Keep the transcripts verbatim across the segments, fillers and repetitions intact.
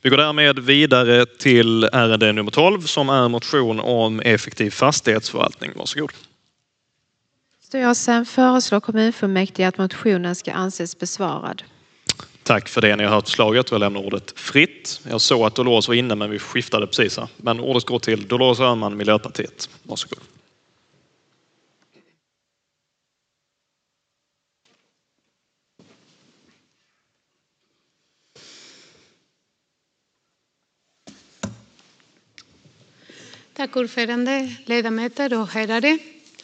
Vi går därmed vidare till ärende nummer tolv som är motion om effektiv fastighetsförvaltning. Varsågod. Styrelsen föreslår kommunfullmäktige att motionen ska anses besvarad. Tack för det. Ni har hört förslaget och jag lämnar ordet fritt. Jag såg att Dolores var inne men vi skiftade precis här. Men ordet går till Dolores Öhman, Miljöpartiet. Varsågod. Tack ordförande, ledamöter och herrar.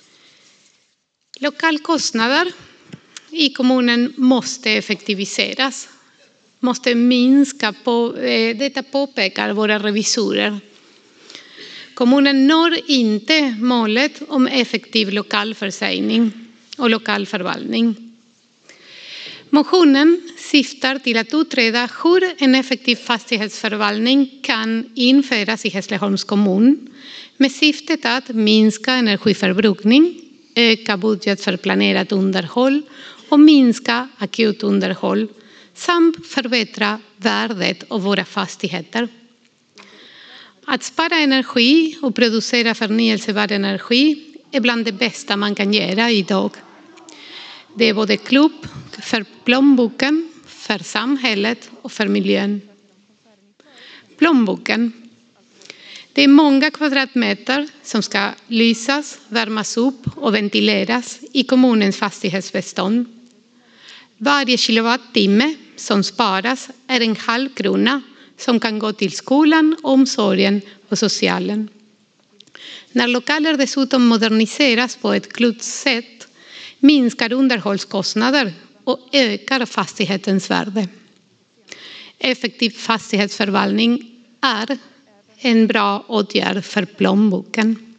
Lokalkostnader i kommunen måste effektiviseras, måste minska. På, detta påpekar våra revisorer. Kommunen når inte målet om effektiv lokalförsörjning och lokalförvaltning. Motionen syftar till att utreda hur en effektiv fastighetsförvaltning kan införas i Hässleholms kommun med syftet att minska energiförbrukning, öka budget för planerat underhåll och minska akut underhåll samt förbättra värdet av våra fastigheter. Att spara energi och producera förnyelsebar energi är bland det bästa man kan göra idag. Det är både klokt för plånboken, för samhället och för miljön. Plånboken. Det är många kvadratmeter som ska lysas, värmas upp och ventileras i kommunens fastighetsbestånd. Varje kilowattimme som sparas är en halv krona som kan gå till skolan, omsorgen och socialen. När lokaler dessutom moderniseras på ett klokt sätt minskar underhållskostnader och ökar fastighetens värde. Effektiv fastighetsförvaltning är en bra åtgärd för plånboken.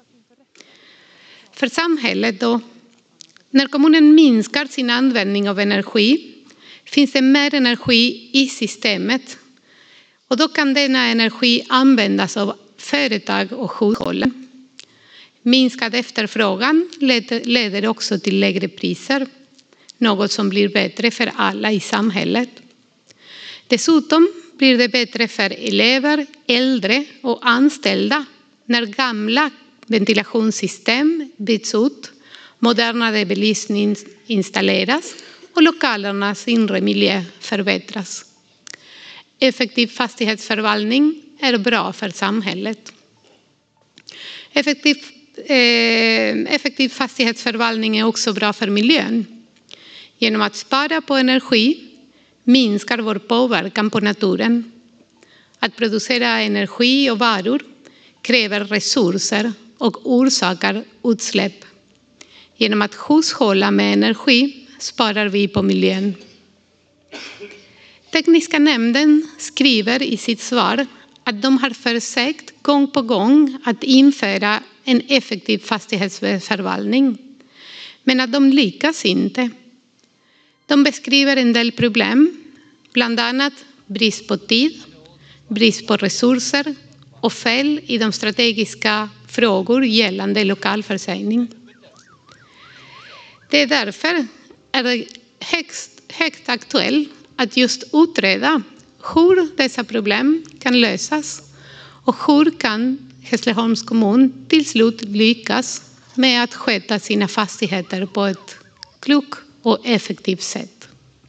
För samhället då? När kommunen minskar sin användning av energi finns det mer energi i systemet och då kan denna energi användas av företag och hushåll. Minskad efterfrågan leder också till lägre priser, något som blir bättre för alla i samhället. Dessutom blir det bättre för elever, äldre och anställda när gamla ventilationssystem byts ut, modernare belysning installeras och lokalernas inre miljö förbättras. Effektiv fastighetsförvaltning är bra för samhället. Effektiv, eh, effektiv fastighetsförvaltning är också bra för miljön. Genom att spara på energi minskar vår påverkan på naturen. Att producera energi och varor kräver resurser och orsakar utsläpp. Genom att hushålla med energi sparar vi på miljön. Tekniska nämnden skriver i sitt svar att de har försökt gång på gång att införa en effektiv fastighetsförvaltning, men att de lyckas inte. De beskriver en del problem, bland annat brist på tid, brist på resurser och fel i de strategiska frågor gällande lokalförsörjning. Det är därför är det högst, högst aktuellt att just utreda hur dessa problem kan lösas och hur kan Hässleholms kommun till slut lyckas med att sköta sina fastigheter på ett klokt och effektivt sätt.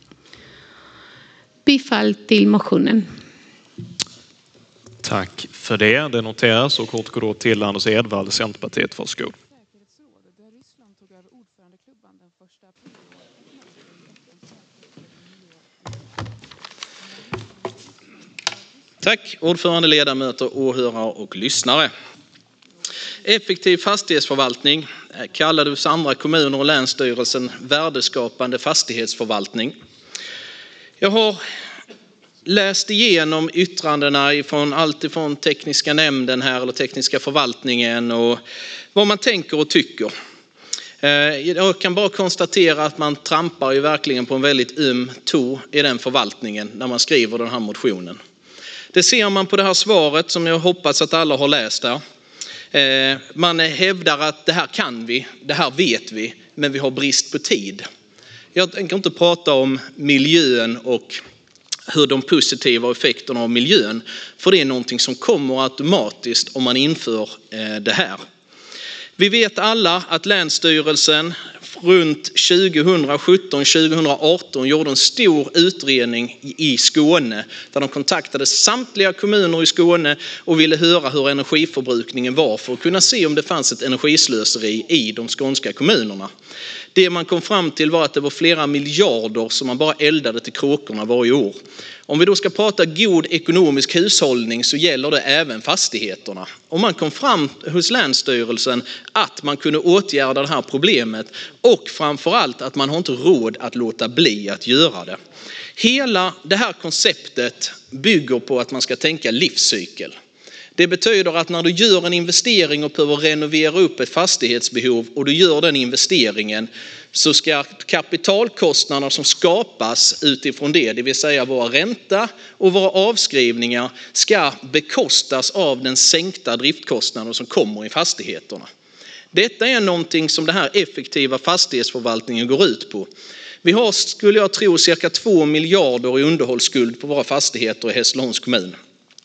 Bifall till motionen. Tack för det. Det noteras och kort går då till Anders Edvall, Centerpartiet. Varsågod. Tack ordförande, ledamöter, åhörare och lyssnare. Effektiv fastighetsförvaltning kallar hos andra kommuner och länsstyrelsen värdeskapande fastighetsförvaltning. Jag har läst igenom yttrandena från allt ifrån tekniska nämnden här eller tekniska förvaltningen och vad man tänker och tycker. Jag kan bara konstatera att man trampar ju verkligen på en väldigt öm tå i den förvaltningen när man skriver den här motionen. Det ser man på det här svaret som jag hoppas att alla har läst där. Man hävdar att det här kan vi, det här vet vi, men vi har brist på tid. Jag tänker inte prata om miljön och hur de positiva effekterna av miljön, för det är någonting som kommer automatiskt om man inför det här. Vi vet alla att Länsstyrelsen runt tjugosjutton tjugoarton gjorde en stor utredning i Skåne där de kontaktade samtliga kommuner i Skåne och ville höra hur energiförbrukningen var för att kunna se om det fanns ett energislöseri i de skånska kommunerna. Det man kom fram till var att det var flera miljarder som man bara eldade till kråkorna varje år. Om vi då ska prata god ekonomisk hushållning så gäller det även fastigheterna. Och man kom fram hos Länsstyrelsen att man kunde åtgärda det här problemet och framförallt att man har inte råd att låta bli att göra det. Hela det här konceptet bygger på att man ska tänka livscykel. Det betyder att när du gör en investering och behöver renovera upp ett fastighetsbehov och du gör den investeringen så ska kapitalkostnaderna som skapas utifrån det, det vill säga våra ränta och våra avskrivningar, ska bekostas av den sänkta driftkostnaden som kommer i fastigheterna. Detta är någonting som den här effektiva fastighetsförvaltningen går ut på. Vi har, skulle jag tro, cirka två miljarder i underhållsskuld på våra fastigheter i Hässleholms kommun.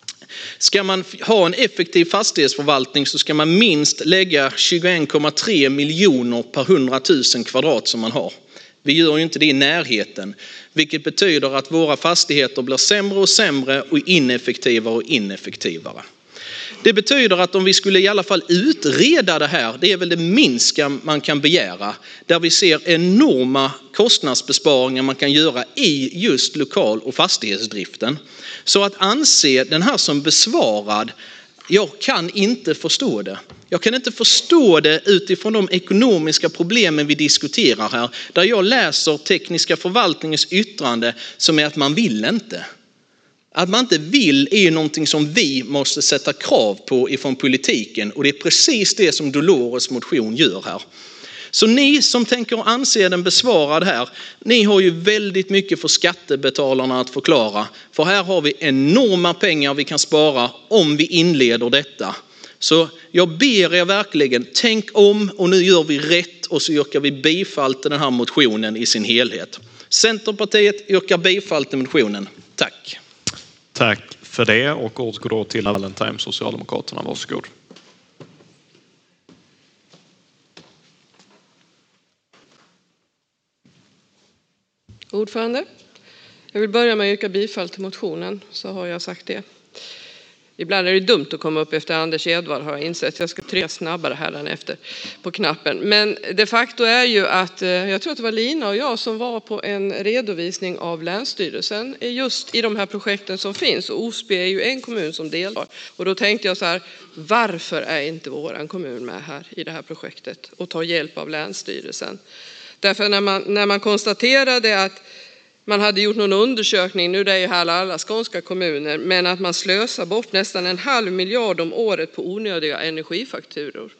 Ska man ha en effektiv fastighetsförvaltning så ska man minst lägga tjugoen komma tre miljoner per hundratusen kvadrat som man har. Vi gör ju inte det i närheten, vilket betyder att våra fastigheter blir sämre och sämre och ineffektivare och ineffektivare. Det betyder att om vi skulle i alla fall utreda det här, det är väl det minsta man kan begära, där vi ser enorma kostnadsbesparingar man kan göra i just lokal- och fastighetsdriften. Så att anse den här som besvarad, jag kan inte förstå det. Jag kan inte förstå det utifrån de ekonomiska problemen vi diskuterar här, där jag läser tekniska förvaltningens yttrande som är att man vill inte. Att man inte vill är ju någonting som vi måste sätta krav på ifrån politiken och det är precis det som Dolores motion gör här. Så ni som tänker anse den besvarad här, ni har ju väldigt mycket för skattebetalarna att förklara. För här har vi enorma pengar vi kan spara om vi inleder detta. Så jag ber er verkligen, tänk om och nu gör vi rätt och så yrkar vi bifall till den här motionen i sin helhet. Centerpartiet yrkar bifall till motionen. Tack. Tack för det och ordet går då till Valentine, Socialdemokraterna. Varsågod. Ordförande, jag vill börja med att yrka bifall till motionen, så har jag sagt det. Ibland är det dumt att komma upp efter Anders Edvard, har jag insett. Jag ska trycka snabbare här än efter på knappen. Men de facto är ju att, jag tror att det var Lina och jag som var på en redovisning av Länsstyrelsen just i de här projekten som finns. Och Osby är ju en kommun som deltar. Och då tänkte jag så här, varför är inte våran kommun med här i det här projektet och tar hjälp av Länsstyrelsen? Därför när man, när man konstaterade att man hade gjort någon undersökning, nu det är ju här alla skånska kommuner, men att man slösar bort nästan en halv miljard om året på onödiga energifakturor.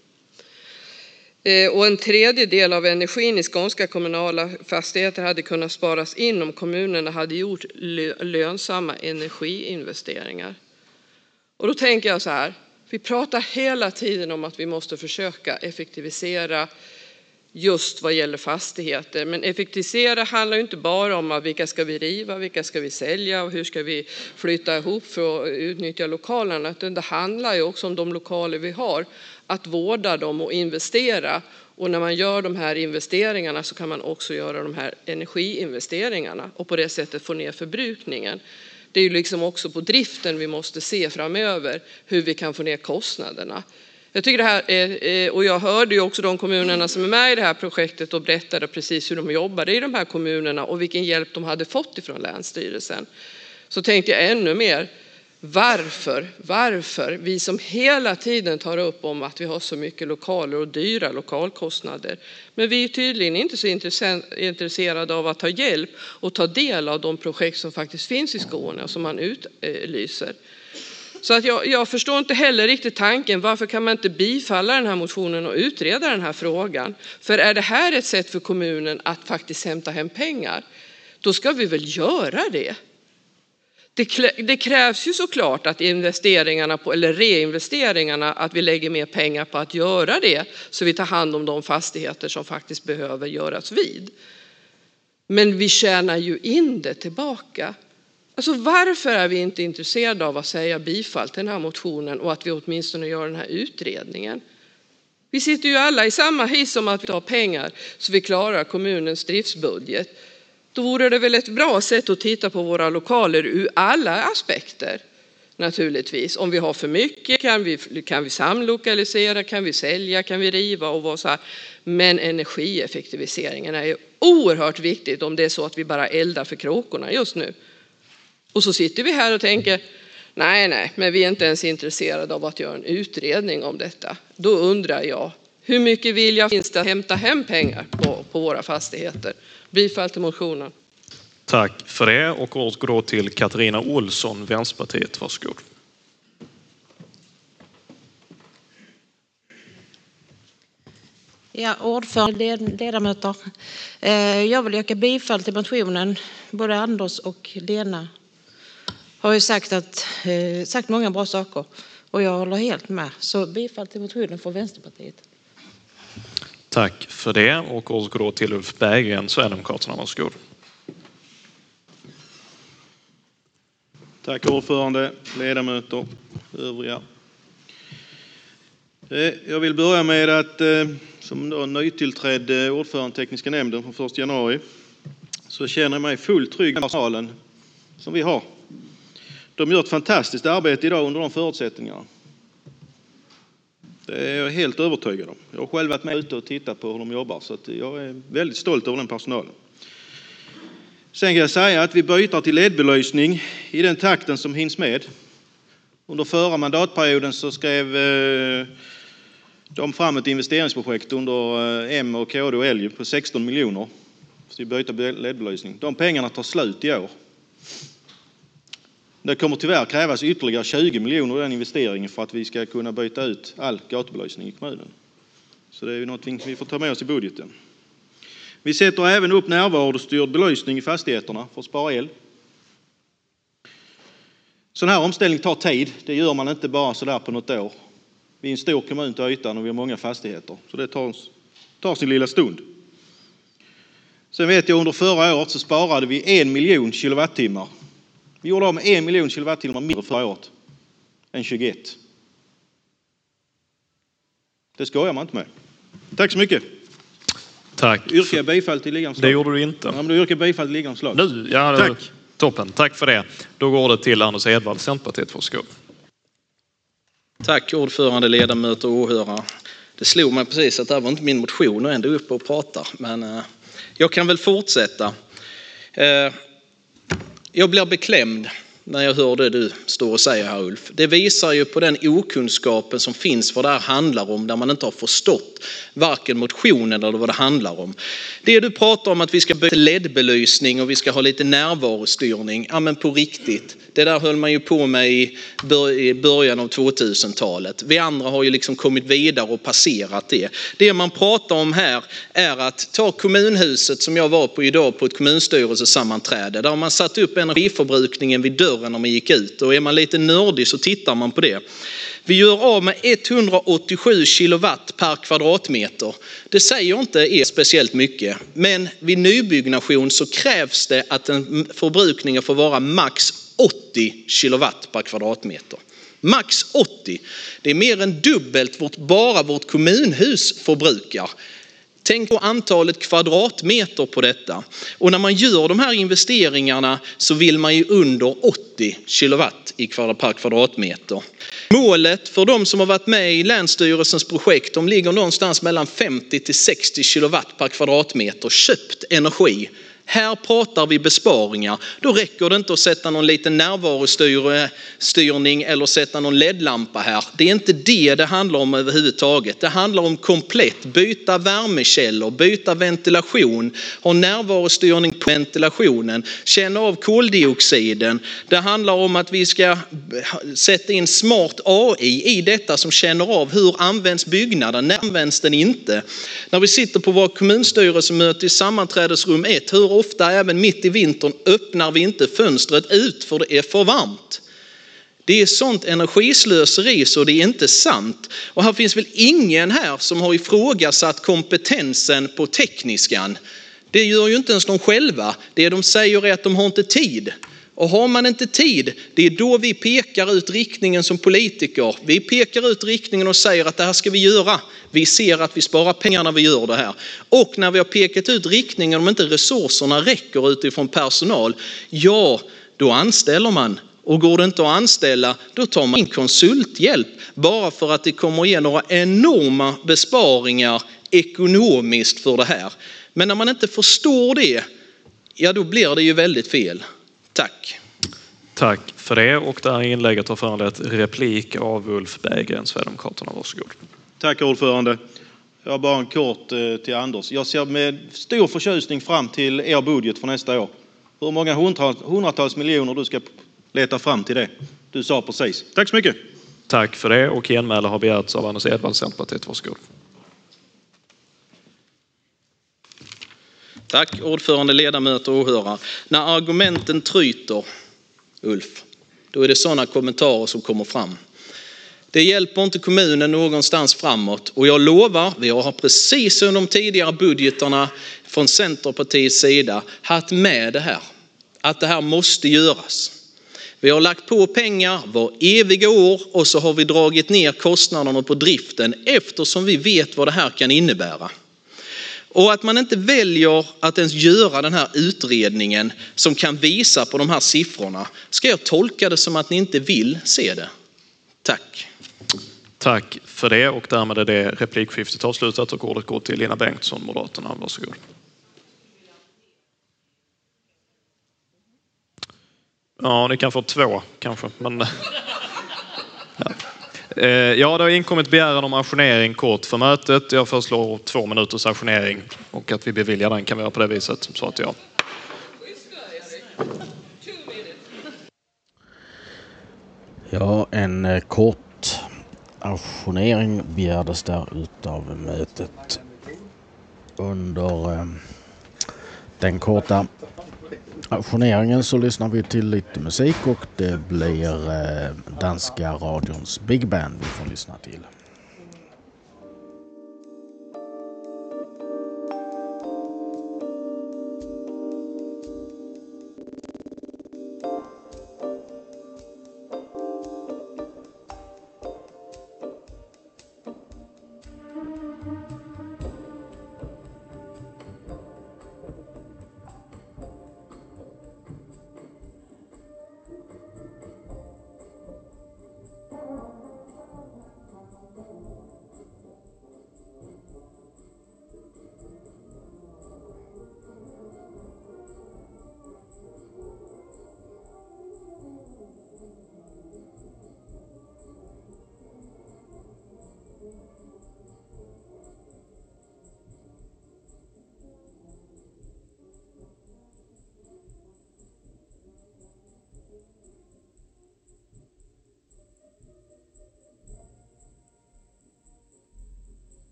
Och en tredjedel av energin i skånska kommunala fastigheter hade kunnat sparas in om kommunerna hade gjort lönsamma energiinvesteringar. Och då tänker jag så här, vi pratar hela tiden om att vi måste försöka effektivisera just vad gäller fastigheter. Men effektivisera handlar ju inte bara om att vilka ska vi riva, vilka ska vi sälja och hur ska vi flytta ihop för att utnyttja lokalerna. Utan det handlar ju också om de lokaler vi har, att vårda dem och investera. Och när man gör de här investeringarna så kan man också göra de här energiinvesteringarna och på det sättet få ner förbrukningen. Det är ju liksom också på driften vi måste se framöver hur vi kan få ner kostnaderna. Jag tycker det här är, och jag hörde ju också de kommunerna som är med i det här projektet och berättade precis hur de jobbade i de här kommunerna och vilken hjälp de hade fått ifrån Länsstyrelsen. Så tänkte jag ännu mer, varför, varför vi som hela tiden tar upp om att vi har så mycket lokaler och dyra lokalkostnader. Men vi är tydligen inte så intresserade av att ta hjälp och ta del av de projekt som faktiskt finns i Skåne och som man utlyser. Så att jag, jag förstår inte heller riktigt tanken, varför kan man inte bifalla den här motionen och utreda den här frågan? För är det här ett sätt för kommunen att faktiskt hämta hem pengar, då ska vi väl göra det. Det, det krävs ju såklart att investeringarna på, eller reinvesteringarna, att vi lägger mer pengar på att göra det, så vi tar hand om de fastigheter som faktiskt behöver göras vid. Men vi tjänar ju in det tillbaka. Alltså varför är vi inte intresserade av att säga bifall till den här motionen och att vi åtminstone gör den här utredningen? Vi sitter ju alla i samma hiss om att vi har pengar så vi klarar kommunens driftsbudget. Då vore det väl ett bra sätt att titta på våra lokaler ur alla aspekter. Naturligtvis. Om vi har för mycket kan vi, kan vi samlokalisera, kan vi sälja, kan vi riva och vara så här. Men energieffektiviseringen är ju oerhört viktigt om det är så att vi bara eldar för kråkorna just nu. Och så sitter vi här och tänker, nej, nej, men vi är inte ens intresserade av att göra en utredning om detta. Då undrar jag, hur mycket vilja finns det att hämta hem pengar på, på våra fastigheter? Bifall till motionen. Tack för det, och ordet går då till Katarina Olsson, Vänsterpartiet. Varsågod. Ja, ordförande, ledamöter. Jag vill yrka bifall till motionen. Både Anders och Lena har ju sagt, att, sagt många bra saker och jag håller helt med. Så bifall till motionen för Vänsterpartiet. Tack för det, och ordet går då till Ulf Berggren, Sverigedemokraterna. Varsågod. Tack ordförande, ledamöter, övriga. Jag vill börja med att som då nytillträdd ordförande tekniska nämnden från första januari så känner jag mig fullt trygg i personalen som vi har. De gör ett fantastiskt arbete idag under de förutsättningarna. Det är jag helt övertygad om. Jag har själv varit med ute och tittat på hur de jobbar, så att jag är väldigt stolt över den personalen. Sen kan jag säga att vi byter till L E D-belysning i den takten som hinns med. Under förra mandatperioden så skrev de fram ett investeringsprojekt under M och K D och L på sexton miljoner. Så vi byter L E D-belysning. De pengarna tar slut i år. Det kommer tyvärr krävas ytterligare tjugo miljoner i den investeringen för att vi ska kunna byta ut all gatubelysning i kommunen. Så det är ju någonting vi får ta med oss i budgeten. Vi sätter även upp närvarostyrd belysning i fastigheterna för att spara el. Sån här omställning tar tid. Det gör man inte bara så där på något år. Vi är en stor kommun till ytan och vi har många fastigheter. Så det tar, tar sin lilla stund. Sen vet jag under förra året så sparade vi en miljon kilowattimmar. Vi gjorde av med en miljon kilowattimmar mindre förra året än tjugoett. Det skojar man inte med. Tack så mycket. Tack. Yrkar jag bifall till liggande slag? Det gjorde du inte. Ja, men då yrkar jag bifall till liggande slag. Nu, ja, tack. Toppen, tack för det. Då går det till Anders Edvard, Centerpartiet. Varsågod. Tack ordförande, ledamöter och åhörare. Det slog mig precis att det här var inte min motion och ändå uppe och pratar. Men eh, jag kan väl fortsätta. Eh, jag blir beklämd när jag hör det du står och säger här, Ulf. Det visar ju på den okunskapen som finns vad det här handlar om, där man inte har förstått varken motionen eller vad det handlar om. Det du pratar om att vi ska byta L E D-belysning och vi ska ha lite närvarostyrning, ja men på riktigt. Det där höll man ju på med i början av tvåtusentalet. Vi andra har ju liksom kommit vidare och passerat det. Det man pratar om här är att ta kommunhuset som jag var på idag på ett kommunstyrelsesammanträde. Där man satt upp energiförbrukningen vid dörren när man gick ut. Och är man lite nördig så tittar man på det. Vi gör av med etthundraåttiosju kilowatt per kvadratmeter. Det säger inte är speciellt mycket. Men vid nybyggnation så krävs det att en förbrukning får vara max åttio kilowatt per kvadratmeter. Max åttio. Det är mer än dubbelt vårt, bara vårt kommunhus förbrukar. Tänk på antalet kvadratmeter på detta. Och när man gör de här investeringarna så vill man ju under åttio kilowatt i per kvadratmeter. Målet för de som har varit med i Länsstyrelsens projekt, de ligger någonstans mellan femtio till sextio kilowatt per kvadratmeter köpt energi. Här pratar vi besparingar. Då räcker det inte att sätta någon liten närvarostyrning eller sätta någon L E D-lampa här. Det är inte det det handlar om överhuvudtaget. Det handlar om komplett byta värmekällor, byta ventilation, ha närvarostyrning på ventilationen, känna av koldioxiden. Det handlar om att vi ska sätta in smart A I i detta som känner av hur används byggnaden, när används den inte. När vi sitter på vår kommunstyrelsemöte i sammanträdesrum ett, hur ofta även mitt i vintern öppnar vi inte fönstret ut för det är för varmt. Det är sånt energislöseri så det är inte sant. Och här finns väl ingen här som har ifrågasatt kompetensen på tekniskan. Det gör ju inte ens de själva. Det de säger är att de har inte tid. Och har man inte tid, det är då vi pekar ut riktningen som politiker. Vi pekar ut riktningen och säger att det här ska vi göra. Vi ser att vi sparar pengar när vi gör det här. Och när vi har pekat ut riktningen, om inte resurserna räcker utifrån personal, ja, då anställer man. Och går det inte att anställa, då tar man in konsulthjälp. Bara för att det kommer att ge några enorma besparingar ekonomiskt för det här. Men när man inte förstår det, ja då blir det ju väldigt fel. Tack. Tack för det, och det här inlägget har föranlett replik av Ulf Berggren, Sverigedemokraterna. Varsågod. Tack ordförande. Jag har bara en kort eh, till Anders. Jag ser med stor förtjusning fram till er budget för nästa år. Hur många hundratals, hundratals miljoner du ska leta fram till det. Du sa precis. Tack så mycket. Tack för det, och genmäle har begärts av Anders Edvall, Centerpartiet. Varsågod. Tack ordförande, ledamöter och åhörare. När argumenten tryter, Ulf, då är det sådana kommentarer som kommer fram. Det hjälper inte kommunen någonstans framåt, och jag lovar, vi har precis under de tidigare budgetarna från Centerpartiets sida haft med det här. Att det här måste göras. Vi har lagt på pengar var eviga år och så har vi dragit ner kostnaderna på driften eftersom vi vet vad det här kan innebära. Och att man inte väljer att ens göra den här utredningen som kan visa på de här siffrorna, ska jag tolka det som att ni inte vill se det. Tack. Tack för det, och därmed är det replikskiftet avslutat och ordet går till Lena Bengtsson, Moderaterna. Varsågod. Ja, ni kan få två kanske, men... Ja. Ja, det har inkommit begäran om ajournering kort för mötet. Jag föreslår två minuters ajournering, och att vi beviljar den kan vi göra på det viset. Så att jag... Ja, en kort ajournering begärdes där utav mötet. Under den korta ajourneringen så lyssnar vi till lite musik, och det blir danska radions Big Band vi får lyssna till.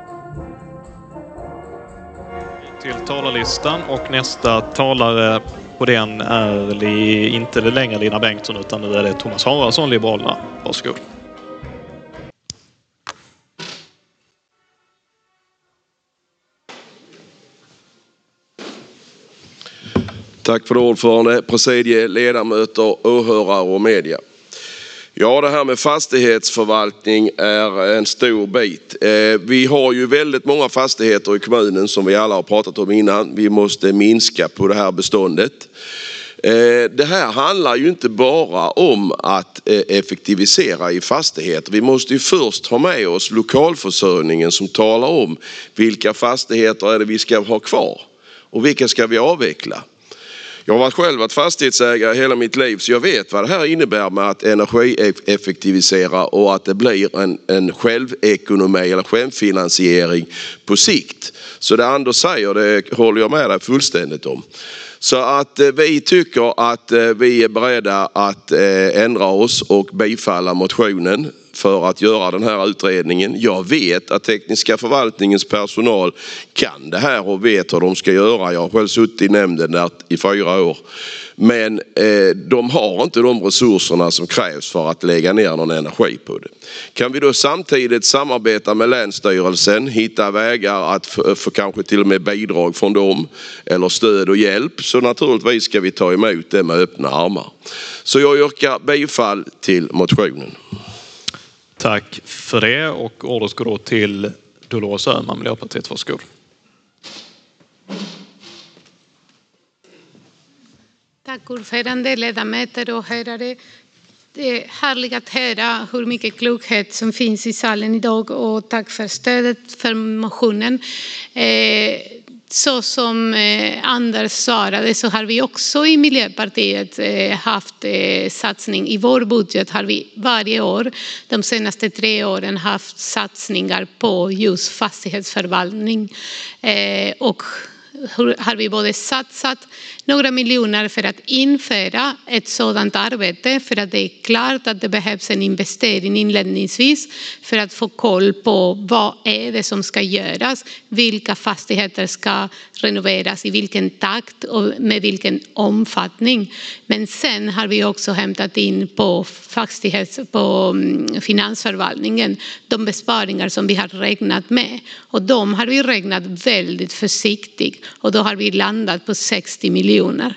Till talarlistan, och nästa talare Och den är li, inte längre Lina Bengtsson utan nu är det Thomas Haraldsson, Liberalerna. Varsågod. Tack för det, ordförande, presidie, ledamöter, åhörare och media. Ja, det här med fastighetsförvaltning är en stor bit. Vi har ju väldigt många fastigheter i kommunen som vi alla har pratat om innan. Vi måste minska på det här beståndet. Det här handlar ju inte bara om att effektivisera i fastigheter. Vi måste ju först ha med oss lokalförsörjningen som talar om vilka fastigheter är det vi ska ha kvar och vilka ska vi avveckla. Jag har varit själv varit fastighetsägare hela mitt liv, så jag vet vad det här innebär med att energieffektivisera och att det blir en, en självekonomi eller självfinansiering på sikt. Så det Anders säger, det håller jag med dig fullständigt om. Så att vi tycker att vi är beredda att ändra oss och bifalla motionen för att göra den här utredningen. Jag vet att tekniska förvaltningens personal kan det här och vet hur de ska göra. Jag har själv suttit i nämnden där i fyra år. Men eh, de har inte de resurserna som krävs för att lägga ner någon energi på det. Kan vi då samtidigt samarbeta med Länsstyrelsen, hitta vägar att få, få kanske till och med bidrag från dem eller stöd och hjälp, så naturligtvis ska vi ta emot det med öppna armar. Så jag yrkar bifall till motionen. Tack för det, och ordet går då till Dolores Öhman, Miljöpartiet. Varsågod. Tack ordförande, ledamöter och hörare. Det är härligt att höra hur mycket klokhet som finns i salen idag, och tack för stödet för motionen. Eh, så som eh, Anders svarade så har vi också i Miljöpartiet eh, haft eh, satsning. I vår budget har vi varje år de senaste tre åren haft satsningar på just fastighetsförvaltning. Eh, och har vi både satsat några miljoner för att införa ett sådant arbete, för att det är klart att det behövs en investering inledningsvis för att få koll på vad är det som ska göras, vilka fastigheter ska renoveras, i vilken takt och med vilken omfattning. Men sen har vi också hämtat in på fastighets, på finansförvaltningen de besparingar som vi har räknat med, och de har vi räknat väldigt försiktigt. Och då har vi landat på sextio miljoner.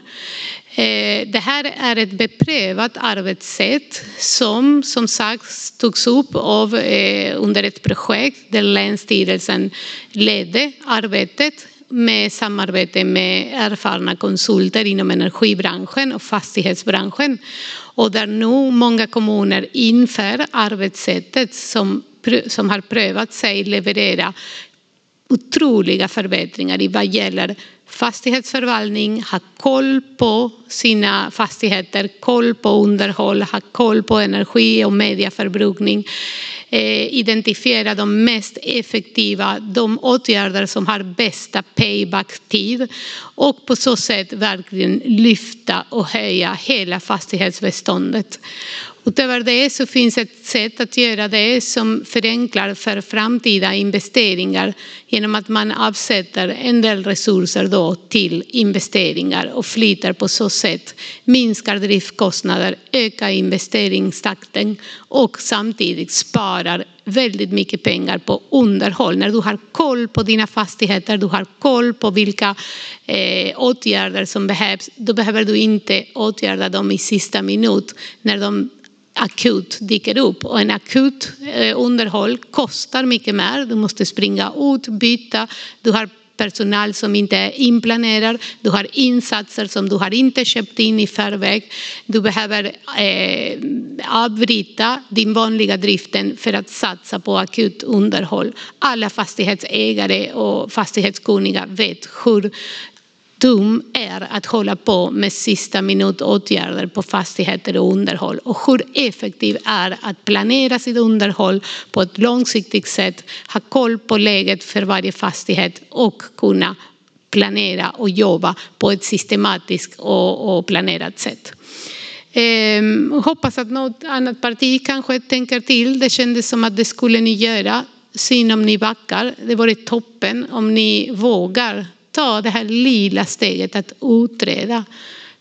Det här är ett beprövat arbetssätt som som sagt togs upp av, under ett projekt där Länsstyrelsen ledde arbetet med samarbete med erfarna konsulter inom energibranschen och fastighetsbranschen. Och där nu många kommuner inför arbetssättet som, som har prövat sig leverera otroliga förbättringar i vad gäller fastighetsförvaltning, ha koll på sina fastigheter, koll på underhåll, ha koll på energi och mediaförbrukning, eh, identifiera de mest effektiva, de åtgärder som har bästa payback-tid, och på så sätt verkligen lyfta och höja hela fastighetsbeståndet. Utöver det så finns ett sätt att göra det som förenklar för framtida investeringar genom att man avsätter en del resurser då till investeringar och flyttar på så sätt, minskar driftkostnader, ökar investeringstakten och samtidigt sparar väldigt mycket pengar på underhåll. När du har koll på dina fastigheter, du har koll på vilka eh, åtgärder som behövs, då behöver du inte åtgärda dem i sista minut när de akut dyker upp, och en akut eh, underhåll kostar mycket mer. Du måste springa ut, byta, du har personal som inte är inplanerad, du har insatser som du har inte köpt in i förväg. Du behöver eh, avbryta din vanliga driften för att satsa på akut underhåll. Alla fastighetsägare och fastighetskunniga vet hur dum är att hålla på med sista minut åtgärder på fastigheter och underhåll, och hur effektiv är att planera sitt underhåll på ett långsiktigt sätt, ha koll på läget för varje fastighet och kunna planera och jobba på ett systematiskt och, och planerat sätt. Ehm, hoppas att något annat parti kanske tänker till. Det kändes som att det skulle ni göra. Syn om ni backar. Det vore toppen om ni vågar ta det här lilla steget att utreda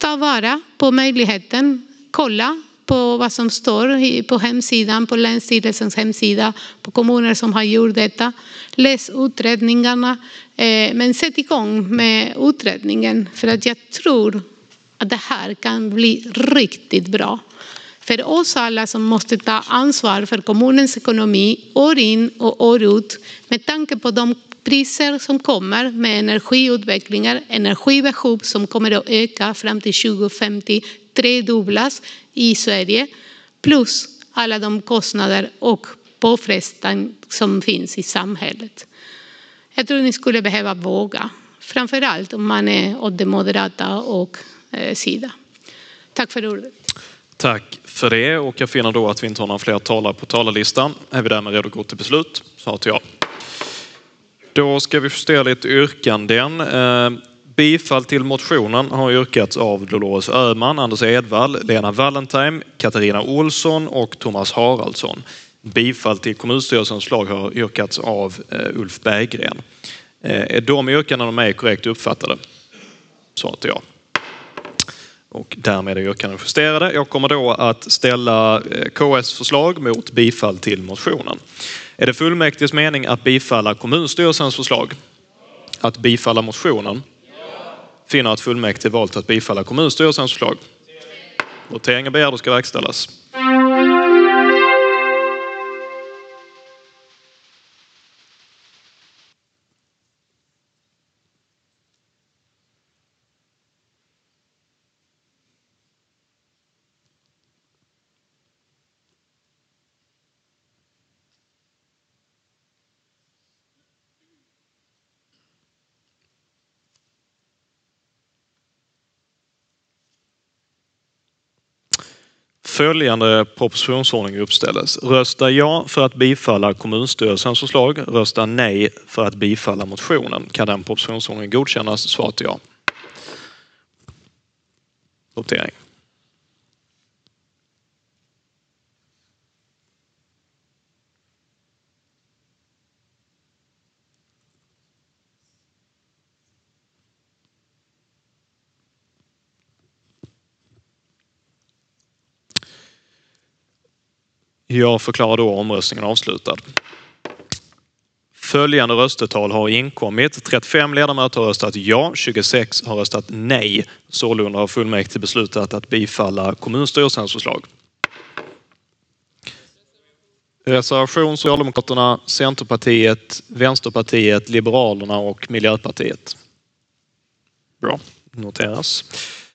ta vara på möjligheten, kolla på vad som står på hemsidan, på Länsstyrelsens hemsida, på kommuner som har gjort detta. Läs utredningarna, men sätt igång med utredningen, för att jag tror att det här kan bli riktigt bra. För oss alla som måste ta ansvar för kommunens ekonomi år in och år ut, med tanke på de priser som kommer med energiutvecklingar, energibehov som kommer att öka fram till tjugo femtio, tredubblas i Sverige, plus alla de kostnader och påfrestningar som finns i samhället. Jag tror ni skulle behöva våga, framförallt om man är åt det moderata och eh, sida. Tack för ordet. Tack för det, och jag finner då att vi inte har några fler talare på talarlistan. Är vi därmed redo att gå till beslut? Så att jag. Då ska vi justera lite yrkanden. Eh, bifall till motionen har yrkats av Dolores Öhman, Anders Edvall, Lena Wallentheim, Katarina Olsson och Thomas Haraldsson. Bifall till kommunstyrelsens förslag har yrkats av eh, Ulf Berggren. Eh, är de yrkandena med korrekt uppfattade? Så att jag. Och därmed är yrkanden justerade. Jag kommer då att ställa K S förslag mot bifall till motionen. Är det fullmäktiges mening att bifalla kommunstyrelsens förslag? Att bifalla motionen? Finner att fullmäktige valt att bifalla kommunstyrelsens förslag. Voteringen begärd och ska verkställas. Följande propositionsordning uppställes. Rösta ja för att bifalla kommunstyrelsens förslag. Rösta nej för att bifalla motionen. Kan den propositionsordningen godkännas? Svar till ja. Votering. Jag förklarar då omröstningen avslutad. Följande röstetal har inkommit. trettiofem ledamöter har röstat ja, tjugosex har röstat nej. Sålunda har fullmäktige beslutat att bifalla kommunstyrelsens förslag. Reservation Socialdemokraterna, Centerpartiet, Vänsterpartiet, Liberalerna och Miljöpartiet. Bra, noteras.